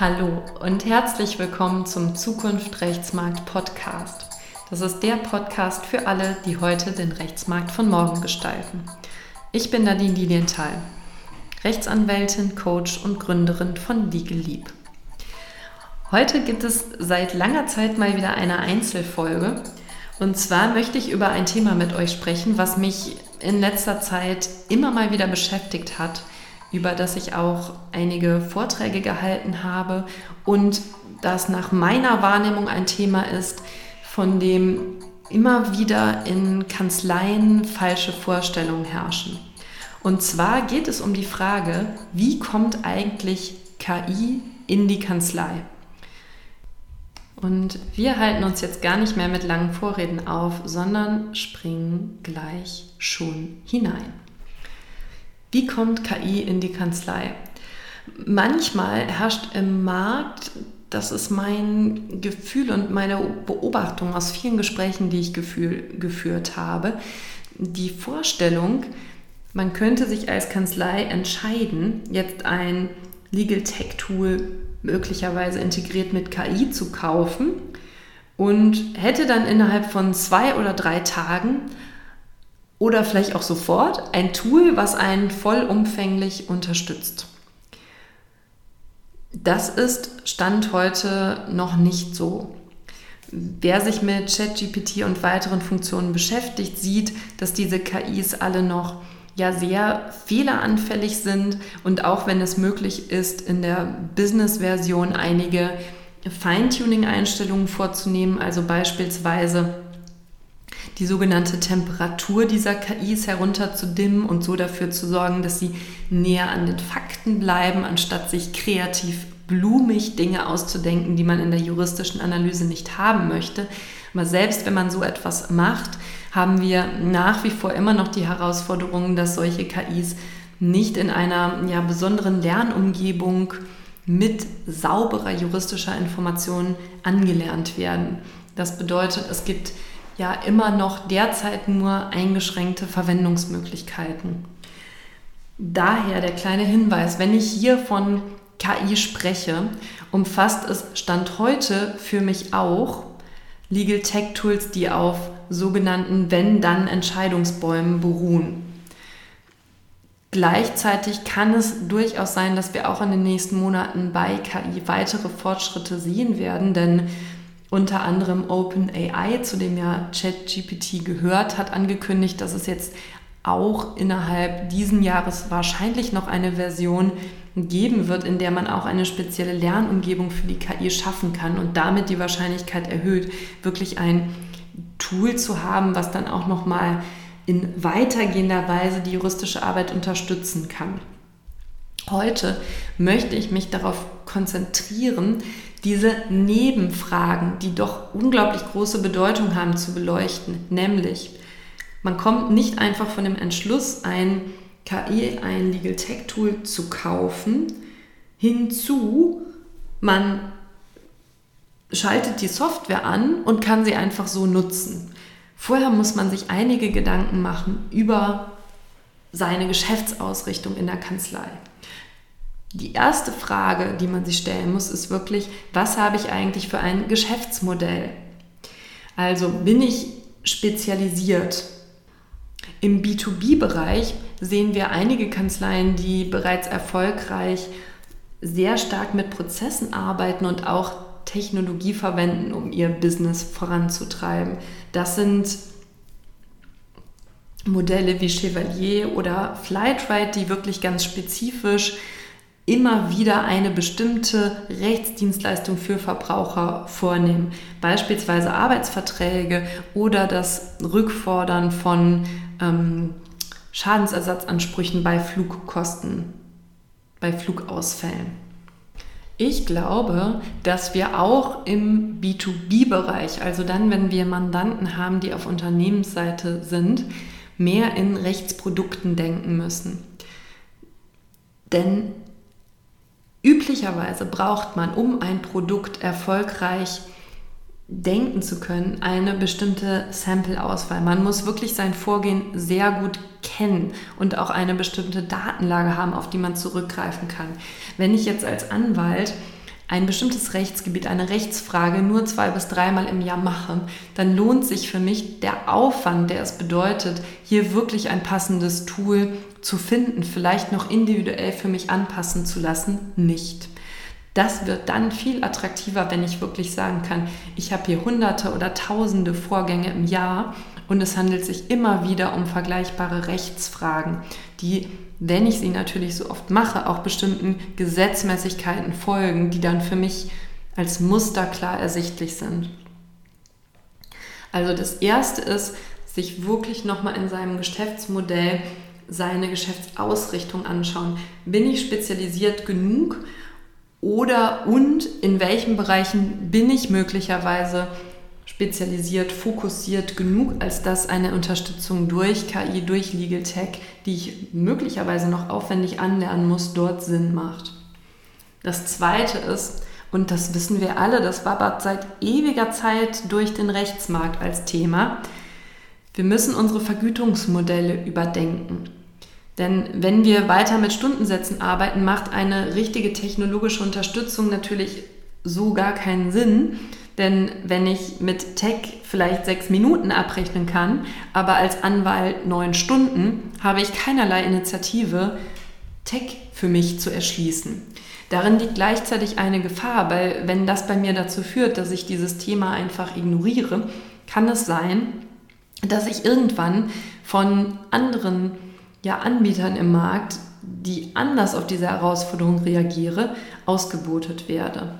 Hallo und herzlich willkommen zum Zukunft Rechtsmarkt Podcast. Das ist der Podcast für alle, die heute den Rechtsmarkt von morgen gestalten. Ich bin Nadine Lilienthal, Rechtsanwältin, Coach und Gründerin von Legal Leap. Heute gibt es seit langer Zeit mal wieder eine Einzelfolge. Und zwar möchte ich über ein Thema mit euch sprechen, was mich in letzter Zeit immer mal wieder beschäftigt hat, über das ich auch einige Vorträge gehalten habe und das nach meiner Wahrnehmung ein Thema ist, von dem immer wieder in Kanzleien falsche Vorstellungen herrschen. Und zwar geht es um die Frage, wie kommt eigentlich KI in die Kanzlei? Und wir halten uns jetzt gar nicht mehr mit langen Vorreden auf, sondern springen gleich schon hinein. Wie kommt KI in die Kanzlei? Manchmal herrscht im Markt, das ist mein Gefühl und meine Beobachtung aus vielen Gesprächen, die ich geführt habe, die Vorstellung, man könnte sich als Kanzlei entscheiden, jetzt ein Legal Tech Tool möglicherweise integriert mit KI zu kaufen und hätte dann innerhalb von 2 oder 3 Tagen oder vielleicht auch sofort ein Tool, was einen vollumfänglich unterstützt. Das ist Stand heute noch nicht so. Wer sich mit ChatGPT und weiteren Funktionen beschäftigt, sieht, dass diese KIs alle noch sehr fehleranfällig sind und auch wenn es möglich ist, in der Business-Version einige Feintuning-Einstellungen vorzunehmen, also beispielsweise die sogenannte Temperatur dieser KIs herunterzudimmen und so dafür zu sorgen, dass sie näher an den Fakten bleiben, anstatt sich kreativ blumig Dinge auszudenken, die man in der juristischen Analyse nicht haben möchte. Aber selbst wenn man so etwas macht, haben wir nach wie vor immer noch die Herausforderung, dass solche KIs nicht in einer besonderen Lernumgebung mit sauberer juristischer Information angelernt werden. Das bedeutet, es gibt immer noch derzeit nur eingeschränkte Verwendungsmöglichkeiten. Daher der kleine Hinweis, wenn ich hier von KI spreche, umfasst es Stand heute für mich auch Legal Tech Tools, die auf sogenannten Wenn-Dann-Entscheidungsbäumen beruhen. Gleichzeitig kann es durchaus sein, dass wir auch in den nächsten Monaten bei KI weitere Fortschritte sehen werden, denn unter anderem OpenAI, zu dem ja ChatGPT gehört, hat angekündigt, dass es jetzt auch innerhalb diesen Jahres wahrscheinlich noch eine Version geben wird, in der man auch eine spezielle Lernumgebung für die KI schaffen kann und damit die Wahrscheinlichkeit erhöht, wirklich ein Tool zu haben, was dann auch nochmal in weitergehender Weise die juristische Arbeit unterstützen kann. Heute möchte ich mich darauf konzentrieren, diese Nebenfragen, die doch unglaublich große Bedeutung haben, zu beleuchten. Nämlich, man kommt nicht einfach von dem Entschluss, ein KI, ein Legal Tech Tool zu kaufen, hinzu, man schaltet die Software an und kann sie einfach so nutzen. Vorher muss man sich einige Gedanken machen über seine Geschäftsausrichtung in der Kanzlei. Die erste Frage, die man sich stellen muss, ist wirklich, was habe ich eigentlich für ein Geschäftsmodell? Also bin ich spezialisiert? Im B2B-Bereich sehen wir einige Kanzleien, die bereits erfolgreich sehr stark mit Prozessen arbeiten und auch Technologie verwenden, um ihr Business voranzutreiben. Das sind Modelle wie Chevalier oder Flightride, die wirklich ganz spezifisch immer wieder eine bestimmte Rechtsdienstleistung für Verbraucher vornehmen. Beispielsweise Arbeitsverträge oder das Rückfordern von Schadensersatzansprüchen bei Flugkosten, bei Flugausfällen. Ich glaube, dass wir auch im B2B-Bereich, also dann, wenn wir Mandanten haben, die auf Unternehmensseite sind, mehr in Rechtsprodukten denken müssen. Denn üblicherweise braucht man, um ein Produkt erfolgreich denken zu können, eine bestimmte Sample-Auswahl. Man muss wirklich sein Vorgehen sehr gut kennen und auch eine bestimmte Datenlage haben, auf die man zurückgreifen kann. Wenn ich jetzt als Anwalt ein bestimmtes Rechtsgebiet, eine Rechtsfrage nur 2 bis 3 Mal im Jahr mache, dann lohnt sich für mich der Aufwand, der es bedeutet, hier wirklich ein passendes Tool zu finden, vielleicht noch individuell für mich anpassen zu lassen, nicht. Das wird dann viel attraktiver, wenn ich wirklich sagen kann, ich habe hier Hunderte oder Tausende Vorgänge im Jahr und es handelt sich immer wieder um vergleichbare Rechtsfragen, die, wenn ich sie natürlich so oft mache, auch bestimmten Gesetzmäßigkeiten folgen, die dann für mich als Muster klar ersichtlich sind. Also das Erste ist, sich wirklich nochmal in seinem Geschäftsmodell seine Geschäftsausrichtung anschauen. Bin ich spezialisiert genug? Oder und in welchen Bereichen bin ich möglicherweise spezialisiert, fokussiert genug, als dass eine Unterstützung durch KI, durch Legal Tech, die ich möglicherweise noch aufwendig anlernen muss, dort Sinn macht. Das Zweite ist, und das wissen wir alle, das wabert seit ewiger Zeit durch den Rechtsmarkt als Thema, wir müssen unsere Vergütungsmodelle überdenken. Denn wenn wir weiter mit Stundensätzen arbeiten, macht eine richtige technologische Unterstützung natürlich so gar keinen Sinn. Denn wenn ich mit Tech vielleicht 6 Minuten abrechnen kann, aber als Anwalt 9 Stunden, habe ich keinerlei Initiative, Tech für mich zu erschließen. Darin liegt gleichzeitig eine Gefahr, weil wenn das bei mir dazu führt, dass ich dieses Thema einfach ignoriere, kann es sein, dass ich irgendwann von anderen Anbietern im Markt, die anders auf diese Herausforderung reagiere, ausgebotet werde.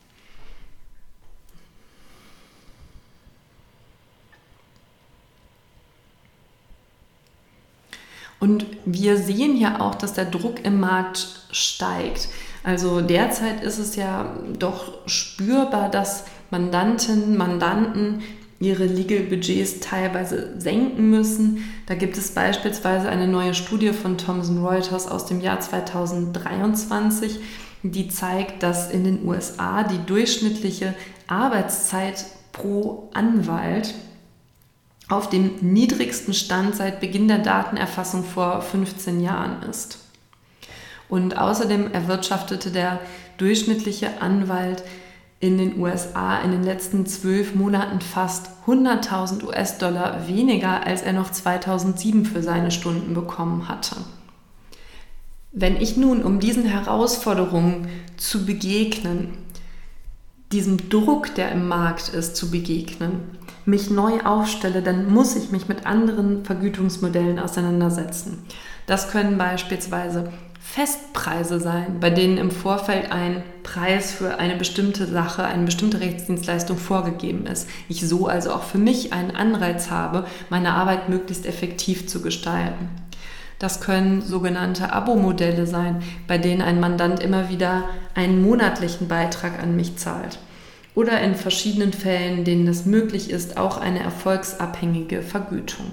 Und wir sehen ja auch, dass der Druck im Markt steigt. Also derzeit ist es ja doch spürbar, dass Mandantinnen, Mandanten ihre Legal-Budgets teilweise senken müssen. Da gibt es beispielsweise eine neue Studie von Thomson Reuters aus dem Jahr 2023, die zeigt, dass in den USA die durchschnittliche Arbeitszeit pro Anwalt auf dem niedrigsten Stand seit Beginn der Datenerfassung vor 15 Jahren ist. Und außerdem erwirtschaftete der durchschnittliche Anwalt in den USA in den letzten 12 Monaten fast 100.000 US-Dollar weniger, als er noch 2007 für seine Stunden bekommen hatte. Wenn ich nun, um diesen Herausforderungen zu begegnen, diesem Druck, der im Markt ist, zu begegnen, mich neu aufstelle, dann muss ich mich mit anderen Vergütungsmodellen auseinandersetzen. Das können beispielsweise Festpreise sein, bei denen im Vorfeld ein Preis für eine bestimmte Sache, eine bestimmte Rechtsdienstleistung vorgegeben ist. Ich so also auch für mich einen Anreiz habe, meine Arbeit möglichst effektiv zu gestalten. Das können sogenannte Abo-Modelle sein, bei denen ein Mandant immer wieder einen monatlichen Beitrag an mich zahlt. Oder in verschiedenen Fällen, denen es möglich ist, auch eine erfolgsabhängige Vergütung.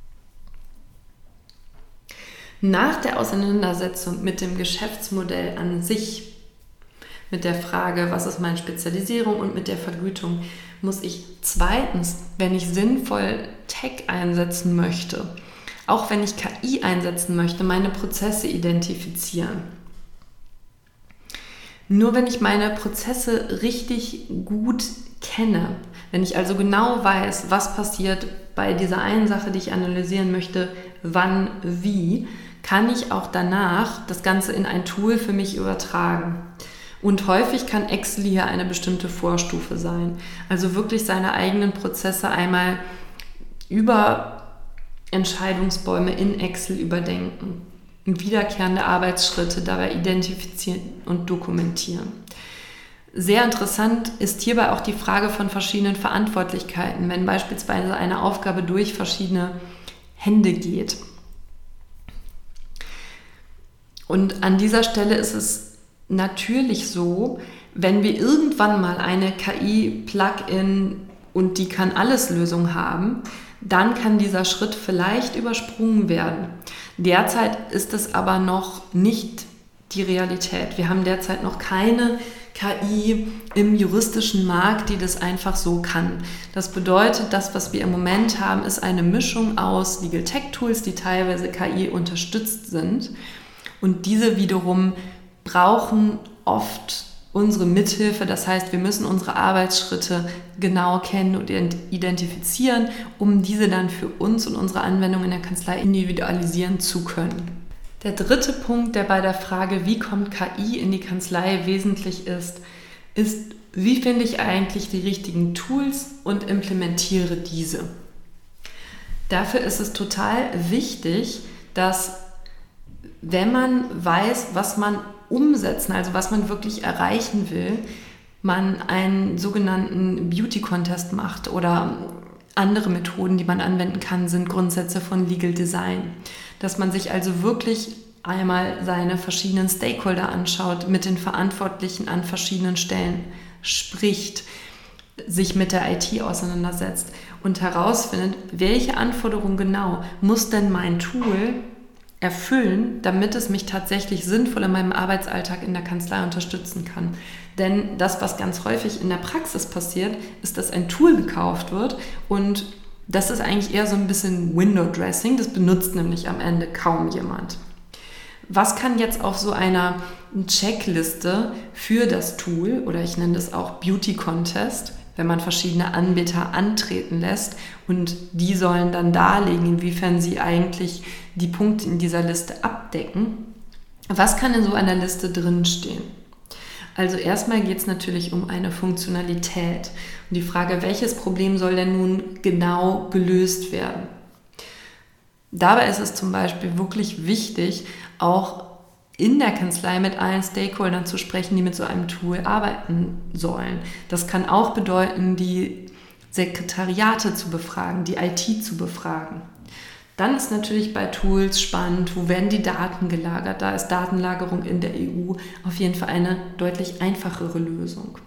Nach der Auseinandersetzung mit dem Geschäftsmodell an sich, mit der Frage, was ist meine Spezialisierung und mit der Vergütung, muss ich zweitens, wenn ich sinnvoll Tech einsetzen möchte, auch wenn ich KI einsetzen möchte, meine Prozesse identifizieren. Nur wenn ich meine Prozesse richtig gut kenne, wenn ich also genau weiß, was passiert bei dieser einen Sache, die ich analysieren möchte, wann, wie, kann ich auch danach das Ganze in ein Tool für mich übertragen. Und häufig kann Excel hier eine bestimmte Vorstufe sein. Also wirklich seine eigenen Prozesse einmal über Entscheidungsbäume in Excel überdenken und wiederkehrende Arbeitsschritte dabei identifizieren und dokumentieren. Sehr interessant ist hierbei auch die Frage von verschiedenen Verantwortlichkeiten, wenn beispielsweise eine Aufgabe durch verschiedene Hände geht. Und an dieser Stelle ist es natürlich so, wenn wir irgendwann mal eine KI-Plugin und die kann alles Lösung haben, dann kann dieser Schritt vielleicht übersprungen werden. Derzeit ist es aber noch nicht die Realität. Wir haben derzeit noch keine KI im juristischen Markt, die das einfach so kann. Das bedeutet, das, was wir im Moment haben, ist eine Mischung aus Legal Tech Tools, die teilweise KI unterstützt sind. Und diese wiederum brauchen oft unsere Mithilfe. Das heißt, wir müssen unsere Arbeitsschritte genau kennen und identifizieren, um diese dann für uns und unsere Anwendung in der Kanzlei individualisieren zu können. Der dritte Punkt, der bei der Frage, wie kommt KI in die Kanzlei, wesentlich ist, wie finde ich eigentlich die richtigen Tools und implementiere diese. Dafür ist es total wichtig, dass, wenn man weiß, was man umsetzen, also was man wirklich erreichen will, man einen sogenannten Beauty Contest macht oder andere Methoden, die man anwenden kann, sind Grundsätze von Legal Design. Dass man sich also wirklich einmal seine verschiedenen Stakeholder anschaut, mit den Verantwortlichen an verschiedenen Stellen spricht, sich mit der IT auseinandersetzt und herausfindet, welche Anforderungen genau muss denn mein Tool erfüllen, damit es mich tatsächlich sinnvoll in meinem Arbeitsalltag in der Kanzlei unterstützen kann. Denn das, was ganz häufig in der Praxis passiert, ist, dass ein Tool gekauft wird und das ist eigentlich eher so ein bisschen Window-Dressing, das benutzt nämlich am Ende kaum jemand. Was kann jetzt auf so einer Checkliste für das Tool, oder ich nenne das auch Beauty Contest, wenn man verschiedene Anbieter antreten lässt und die sollen dann darlegen, inwiefern sie eigentlich die Punkte in dieser Liste abdecken. Was kann in so einer Liste drinstehen? Also erstmal geht es natürlich um eine Funktionalität und die Frage, welches Problem soll denn nun genau gelöst werden? Dabei ist es zum Beispiel wirklich wichtig, auch in der Kanzlei mit allen Stakeholdern zu sprechen, die mit so einem Tool arbeiten sollen. Das kann auch bedeuten, die Sekretariate zu befragen, die IT zu befragen. Dann ist natürlich bei Tools spannend, wo werden die Daten gelagert? Da ist Datenlagerung in der EU auf jeden Fall eine deutlich einfachere Lösung.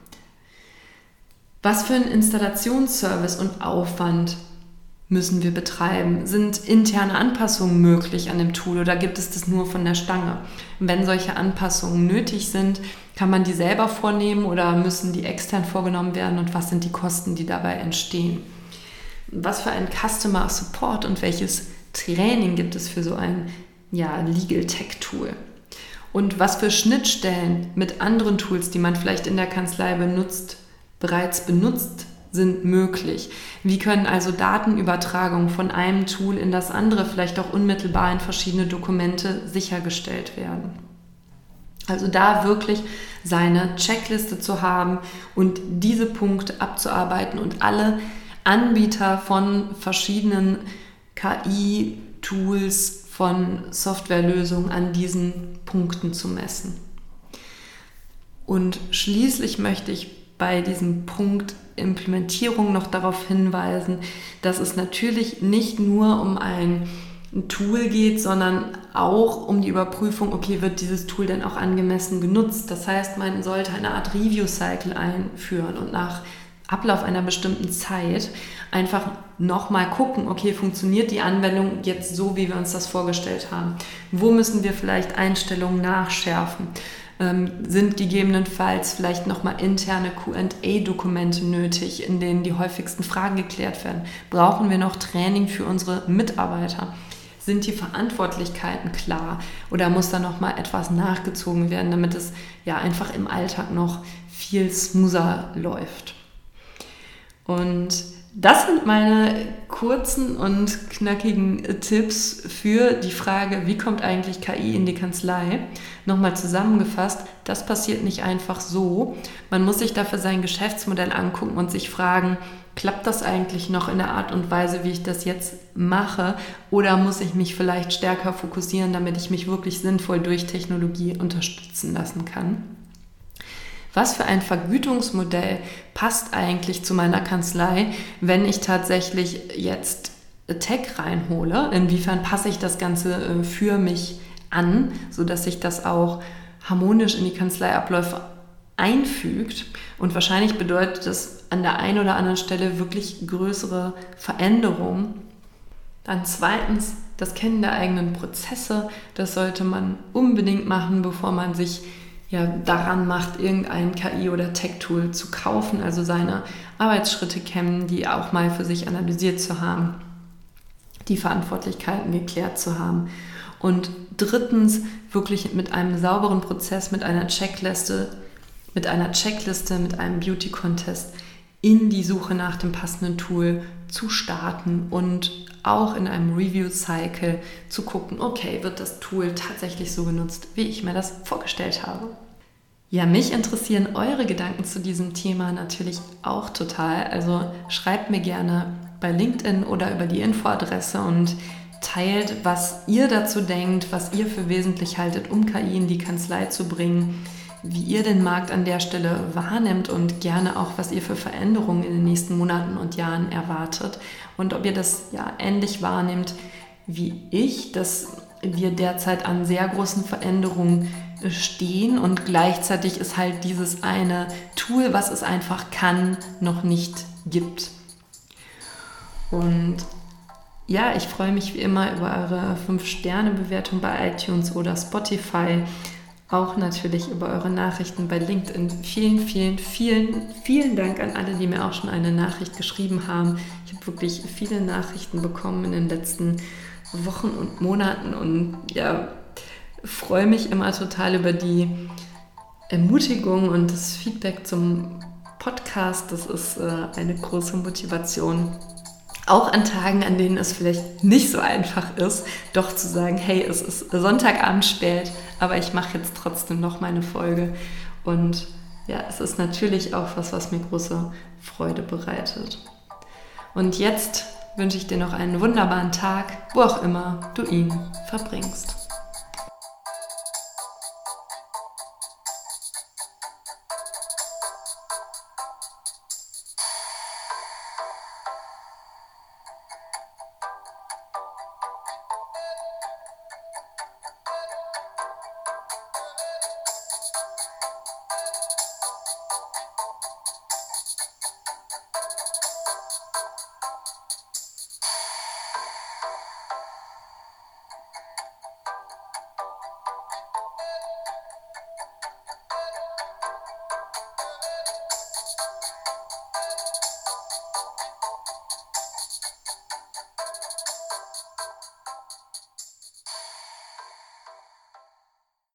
Was für einen Installationsservice und Aufwand müssen wir betreiben? Sind interne Anpassungen möglich an dem Tool oder gibt es das nur von der Stange? Wenn solche Anpassungen nötig sind, kann man die selber vornehmen oder müssen die extern vorgenommen werden und was sind die Kosten, die dabei entstehen? Was für ein Customer Support und welches Training gibt es für so ein Legal Tech Tool? Und was für Schnittstellen mit anderen Tools, die man vielleicht in der Kanzlei bereits benutzt, sind möglich? Wie können also Datenübertragungen von einem Tool in das andere, vielleicht auch unmittelbar in verschiedene Dokumente sichergestellt werden? Also da wirklich seine Checkliste zu haben und diese Punkte abzuarbeiten und alle Anbieter von verschiedenen KI-Tools, von Softwarelösungen an diesen Punkten zu messen. Und schließlich möchte ich bei diesem Punkt Implementierung noch darauf hinweisen, dass es natürlich nicht nur um ein Tool geht, sondern auch um die Überprüfung, okay, wird dieses Tool denn auch angemessen genutzt? Das heißt, man sollte eine Art Review-Cycle einführen und nach Ablauf einer bestimmten Zeit einfach nochmal gucken, okay, funktioniert die Anwendung jetzt so, wie wir uns das vorgestellt haben? Wo müssen wir vielleicht Einstellungen nachschärfen? Sind gegebenenfalls vielleicht nochmal interne Q&A-Dokumente nötig, in denen die häufigsten Fragen geklärt werden? Brauchen wir noch Training für unsere Mitarbeiter? Sind die Verantwortlichkeiten klar oder muss da nochmal etwas nachgezogen werden, damit es einfach im Alltag noch viel smoother läuft? Und das sind meine kurzen und knackigen Tipps für die Frage, wie kommt eigentlich KI in die Kanzlei? Nochmal zusammengefasst, das passiert nicht einfach so. Man muss sich dafür sein Geschäftsmodell angucken und sich fragen, klappt das eigentlich noch in der Art und Weise, wie ich das jetzt mache? Oder muss ich mich vielleicht stärker fokussieren, damit ich mich wirklich sinnvoll durch Technologie unterstützen lassen kann? Was für ein Vergütungsmodell passt eigentlich zu meiner Kanzlei, wenn ich tatsächlich jetzt Tech reinhole? Inwiefern passe ich das Ganze für mich an, sodass sich das auch harmonisch in die Kanzleiabläufe einfügt? Und wahrscheinlich bedeutet das an der einen oder anderen Stelle wirklich größere Veränderungen. Dann zweitens, das Kennen der eigenen Prozesse. Das sollte man unbedingt machen, bevor man sich daran macht, irgendein KI- oder Tech-Tool zu kaufen, also seine Arbeitsschritte kennen, die auch mal für sich analysiert zu haben, die Verantwortlichkeiten geklärt zu haben. Und drittens, wirklich mit einem sauberen Prozess, mit einer Checkliste mit einer Checkliste, mit einem Beauty-Contest in die Suche nach dem passenden Tool zu starten und auch in einem Review-Cycle zu gucken, okay, wird das Tool tatsächlich so genutzt, wie ich mir das vorgestellt habe. Ja, mich interessieren eure Gedanken zu diesem Thema natürlich auch total. Also schreibt mir gerne bei LinkedIn oder über die Infoadresse und teilt, was ihr dazu denkt, was ihr für wesentlich haltet, um KI in die Kanzlei zu bringen, wie ihr den Markt an der Stelle wahrnimmt und gerne auch, was ihr für Veränderungen in den nächsten Monaten und Jahren erwartet und ob ihr das ja ähnlich wahrnehmt wie ich, dass wir derzeit an sehr großen Veränderungen stehen und gleichzeitig ist halt dieses eine Tool, was es einfach kann, noch nicht gibt. Und ja, ich freue mich wie immer über eure 5-Sterne-Bewertung bei iTunes oder Spotify. Auch natürlich über eure Nachrichten bei LinkedIn. Vielen Dank an alle, die mir auch schon eine Nachricht geschrieben haben. Ich habe wirklich viele Nachrichten bekommen in den letzten Wochen und Monaten und ja, freue mich immer total über die Ermutigung und das Feedback zum Podcast. Das ist eine große Motivation. Auch an Tagen, an denen es vielleicht nicht so einfach ist, doch zu sagen, hey, es ist Sonntagabend spät, aber ich mache jetzt trotzdem noch meine Folge. Und ja, es ist natürlich auch was mir große Freude bereitet. Und jetzt wünsche ich dir noch einen wunderbaren Tag, wo auch immer du ihn verbringst.